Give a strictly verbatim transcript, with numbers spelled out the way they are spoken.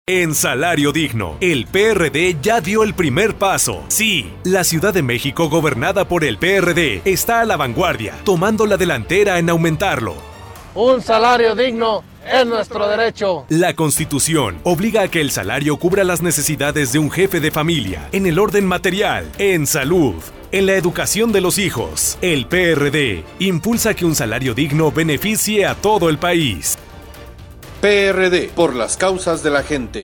En Salario Digno, el P R D ya dio el primer paso. Sí, la Ciudad de México, gobernada por el P R D, está a la vanguardia, tomando la delantera en aumentarlo. Un salario digno es nuestro derecho. La Constitución obliga a que el salario cubra las necesidades de un jefe de familia, en el orden material, en salud, en la educación de los hijos. El P R D impulsa que un salario digno beneficie a todo el país. P R D, por las causas de la gente.